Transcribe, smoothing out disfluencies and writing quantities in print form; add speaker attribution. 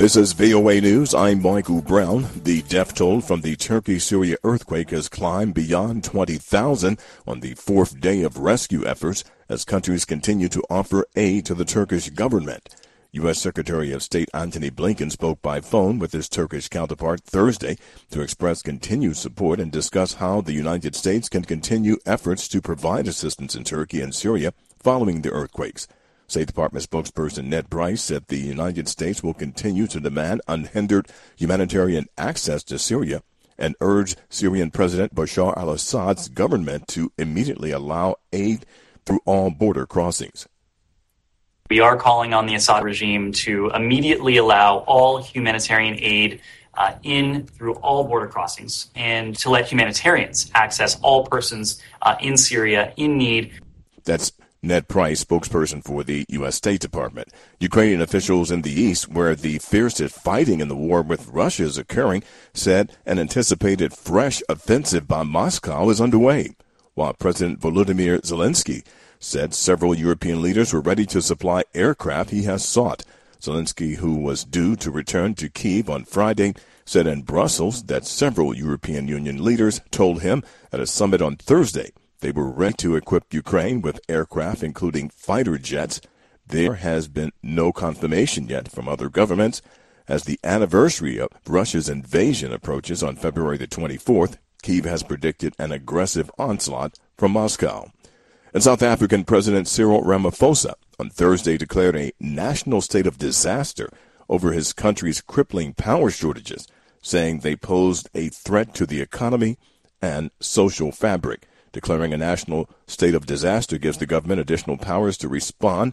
Speaker 1: This is VOA News. I'm Michael Brown. The death toll from the Turkey-Syria earthquake has climbed beyond 20,000 on the fourth day of rescue efforts as countries continue to offer aid to the Turkish government. U.S. Secretary of State Antony Blinken spoke by phone with his Turkish counterpart Thursday to express continued support and discuss how the United States can continue efforts to provide assistance in Turkey and Syria following the earthquakes. State Department spokesperson Ned Price said the United States will continue to demand unhindered humanitarian access to Syria and urged Syrian President Bashar al-Assad's government to immediately allow aid through all border crossings.
Speaker 2: We are calling on the Assad regime to immediately allow all humanitarian aid in through all border crossings and to let humanitarians access all persons in Syria in need.
Speaker 1: That's Ned Price, spokesperson for the U.S. State Department. Ukrainian officials in the east, where the fiercest fighting in the war with Russia is occurring, said an anticipated fresh offensive by Moscow is underway, while President Volodymyr Zelensky said several European leaders were ready to supply aircraft he has sought. Zelensky, who was due to return to Kyiv on Friday, said in Brussels that several European Union leaders told him at a summit on Thursday they were ready to equip Ukraine with aircraft, including fighter jets. There has been no confirmation yet from other governments. As the anniversary of Russia's invasion approaches on February the 24th, Kyiv has predicted an aggressive onslaught from Moscow. And South African President Cyril Ramaphosa on Thursday declared a national state of disaster over his country's crippling power shortages, saying they posed a threat to the economy and social fabric. Declaring a national state of disaster gives the government additional powers to respond